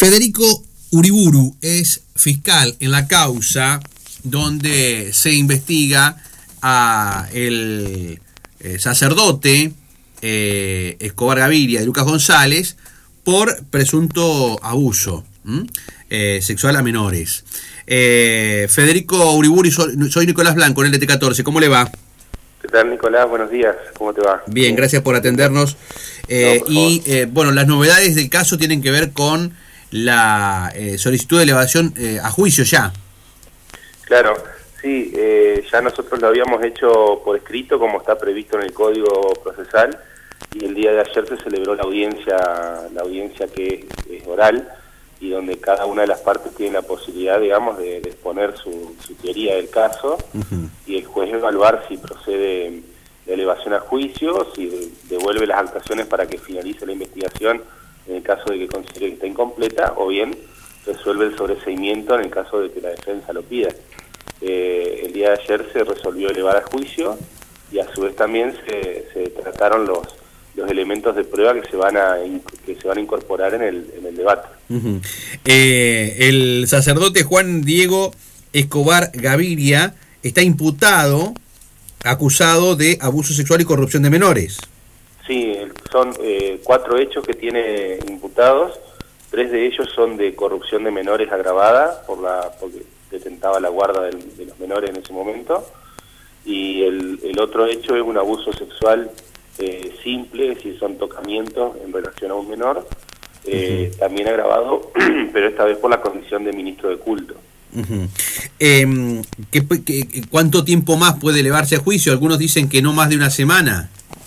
Federico Uriburu es fiscal en la causa donde se investiga a el sacerdote Escobar Gaviria de Lucas González por presunto abuso sexual a menores. Federico Uriburu, soy Nicolás Blanco, en el LT14. ¿Cómo le va? ¿Qué tal, Nicolás? Buenos días. ¿Cómo te va? Bien, gracias por atendernos. Bueno, las novedades del caso tienen que ver con la solicitud de elevación a juicio ya. Claro, sí, ya nosotros lo habíamos hecho por escrito, como está previsto en el Código Procesal, y el día de ayer se celebró la audiencia que es oral, y donde cada una de las partes tiene la posibilidad, digamos, de exponer su teoría del caso, y el juez evaluar si procede de elevación a juicio, si devuelve las actuaciones para que finalice la investigación en el caso de que considere que está incompleta, o bien resuelve el sobreseimiento en el caso de que la defensa lo pida. El día de ayer se resolvió elevar a juicio, y a su vez también se trataron los elementos de prueba que se van a incorporar en el debate. El sacerdote Juan Diego Escobar Gaviria está imputado, acusado de abuso sexual y corrupción de menores. Sí, son 4 hechos que tiene imputados. 3 de ellos son de corrupción de menores agravada porque detentaba la guarda de los menores en ese momento, y el otro hecho es un abuso sexual simple, es decir, son tocamientos en relación a un menor, también agravado, pero esta vez por la condición de ministro de culto. ¿Cuánto tiempo más puede elevarse a juicio? Algunos dicen que no más de una semana.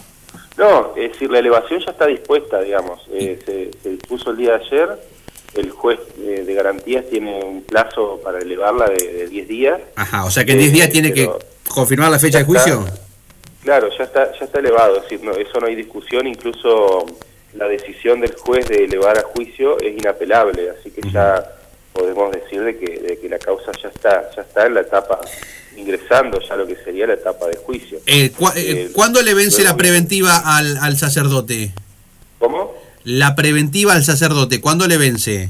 No, es decir, la elevación ya está dispuesta, digamos. Se dispuso el día de ayer. El juez de garantías tiene un plazo para elevarla de 10 días. Ajá, o sea que en 10 días tiene que confirmar la fecha de juicio. Claro, ya está elevado, es decir, no, eso no hay discusión. Incluso la decisión del juez de elevar a juicio es inapelable, así que ya podemos decir de que la causa ya está en la etapa, ingresando ya lo que sería la etapa de juicio. ¿Cuándo le vence la preventiva al sacerdote? ¿Cómo? La preventiva al sacerdote, ¿cuándo le vence?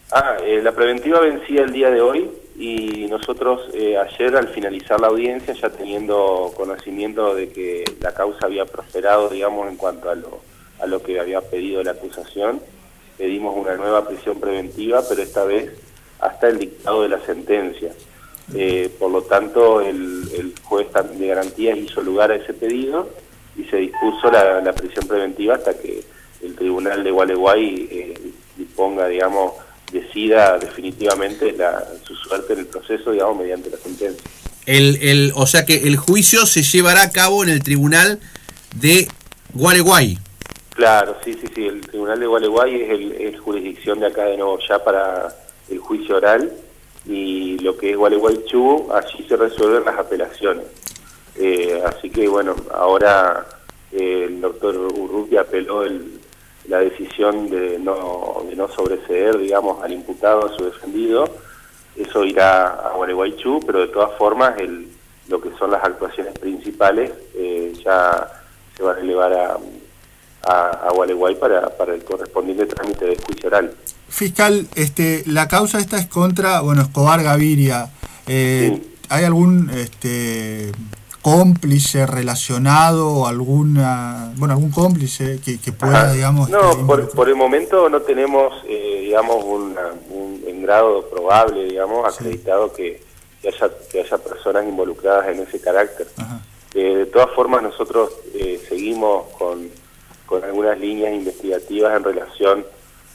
La preventiva vencía el día de hoy, y nosotros ayer, al finalizar la audiencia, ya teniendo conocimiento de que la causa había prosperado, digamos, en cuanto a lo que había pedido la acusación, pedimos una nueva prisión preventiva, pero esta vez hasta el dictado de la sentencia. Por lo tanto, el juez de garantías hizo lugar a ese pedido y se dispuso la prisión preventiva hasta que el tribunal de Gualeguay disponga, digamos, decida definitivamente su suerte en el proceso, digamos, mediante la sentencia. O sea que el juicio se llevará a cabo en el tribunal de Gualeguay. Claro, sí, el tribunal de Gualeguay es jurisdicción de acá de Nuevo Ya para el juicio oral, y lo que es Gualeguaychú, allí se resuelven las apelaciones. Así que bueno, ahora el doctor Urrutia apeló la decisión de no sobreseer, digamos, al imputado, a su defendido. Eso irá a Gualeguaychú, pero de todas formas lo que son las actuaciones principales ya se van a elevar a Gualeguay para el correspondiente trámite de juicio oral. Fiscal, la causa esta es contra, Escobar Gaviria. Sí. ¿Hay algún cómplice relacionado o algún cómplice que pueda, digamos... No, por el momento no tenemos, digamos, un grado probable, digamos, acreditado que haya personas involucradas en ese carácter. De todas formas, nosotros seguimos con algunas líneas investigativas en relación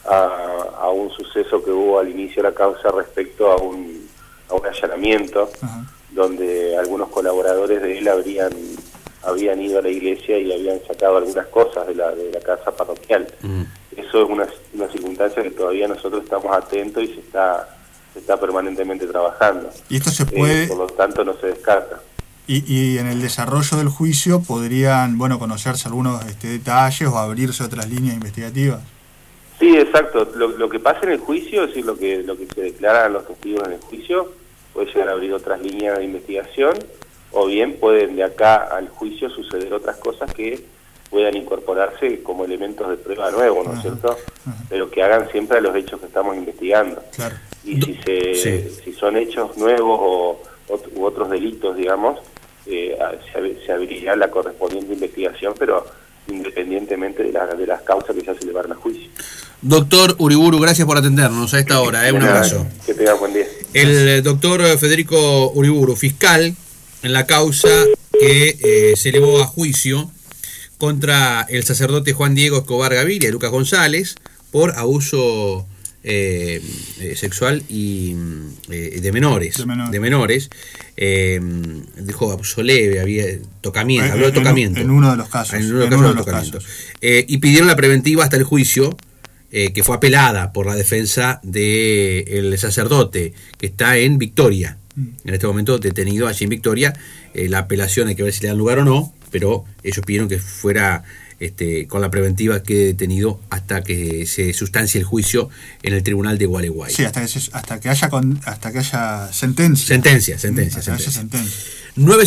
a un suceso que hubo al inicio de la causa respecto a un allanamiento, donde algunos colaboradores de él habían ido a la iglesia y habían sacado algunas cosas de la casa parroquial. Eso es una circunstancia que todavía nosotros estamos atentos y se está permanentemente trabajando. ¿Y esto se puede...? Por lo tanto, no se descarta. Y en el desarrollo del juicio podrían, conocerse algunos detalles o abrirse otras líneas investigativas. Sí, exacto. Lo que pasa en el juicio, es decir, lo que se declaran los testigos en el juicio, puede llegar a abrir otras líneas de investigación, o bien pueden de acá al juicio suceder otras cosas que puedan incorporarse como elementos de prueba nuevos, ¿no es cierto? Pero que hagan siempre a los hechos que estamos investigando. Claro. Y si son hechos nuevos u otros delitos, digamos, se abrirá la correspondiente investigación, pero independientemente de las causas que ya se llevaron a juicio. Doctor Uriburu, gracias por atendernos a esta hora. Un abrazo. Que tenga buen día. El doctor Federico Uriburu, fiscal en la causa que se elevó a juicio contra el sacerdote Juan Diego Escobar Gaviria y Lucas González por abuso sexual y de menores. Dijo abuso leve, había tocamiento, habló de tocamiento. En uno de los casos. Y pidieron la preventiva hasta el juicio, que fue apelada por la defensa del sacerdote, que está en Victoria. En este momento detenido allí en Victoria. La apelación hay que ver si le dan lugar o no, pero ellos pidieron que fuera con la preventiva quede detenido hasta que se sustancie el juicio en el tribunal de Gualeguay. Sí, hasta que haya sentencia. Sentencia. 9